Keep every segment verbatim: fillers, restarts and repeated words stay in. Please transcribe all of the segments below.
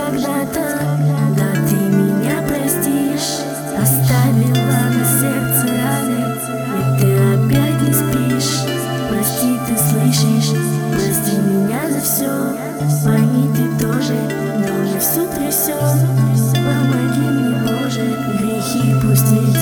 когда-то, да ты меня простишь. Оставила на сердце раны, и ты опять не спишь. Прости, ты слышишь, прости меня за все. Пойми, ты тоже, но не всю трясет. Помоги мне, Боже, грехи пустить,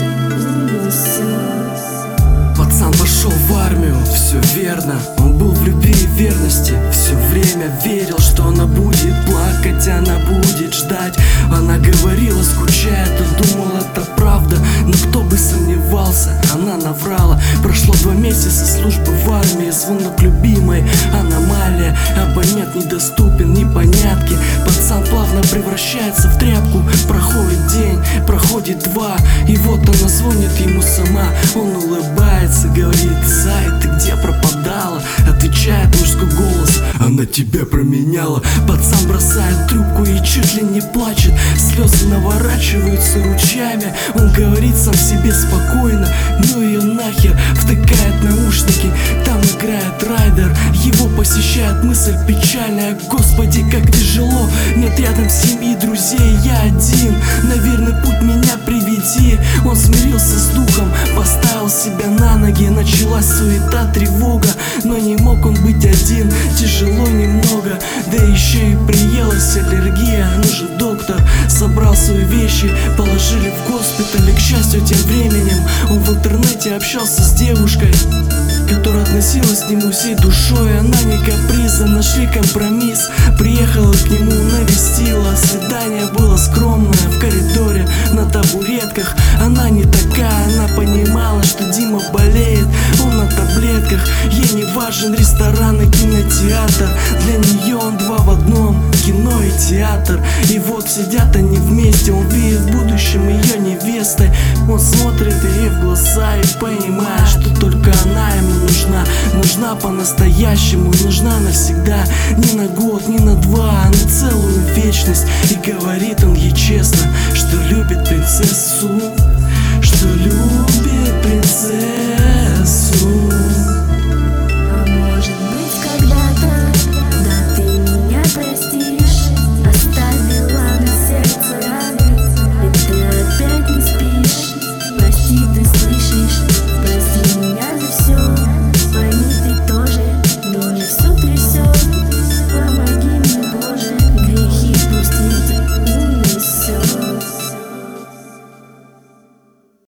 унесет. Пацан пошел в армию, все верно. Он был в любви и верности. Все время верил, что она будет плакать, она будет ждать. Она говорила, скучает, он думал, это правда. Но кто бы сомневался, она наврала. Прошло два месяца службы в армии, звонок любимой, аномалия. Абонент недоступен, непонятки. Пацан плавно превращается в тряпку. Проходит день, проходит два, и вот она звонит ему сама. Он улыбается, говорит: «Зай, ты где пропадала?» Отвечает мужской голос: «Она тебя променяла». Пацан бросает трубку и чуть ли не плачет. Слезы наворачиваются ручьями. Он говорит сам себе спокойно: ну ее нахер. Втыкает наушники, там играет райдер. Его посещает мысль печальная: Господи, как тяжело, нет рядом семьи, друзей, я один. На верный путь меня приведи. Он смирился с духом, поставил себя на ноги. Началась суета, тревога, но не мог он быть один. Тяжело немного, да еще и приелась аллергия. Нужен доктор, собрал свои вещи, положили в госпиталь. И, к счастью, тем временем он в интернете общался с девушкой, которая относилась к нему всей душой. Она не каприза, нашли компромисс. Приехала к нему, навестила. Свидание было скромное, в коридоре, на табуретках. Она не такая, она понимала, что Дима болеет, он на таблетках. Ей не важен ресторан и кинотеатр. Для нее он два в одном, кино и театр. И вот сидят они вместе, он видит в будущем ее невестой. Он смотрит ей в глаза и понимает, что только она ему нужна. Нужна по-настоящему, нужна навсегда. Не на год, не на два, а на целую вечность. И говорит он ей честно, что любит принцессу, что любит принцессу.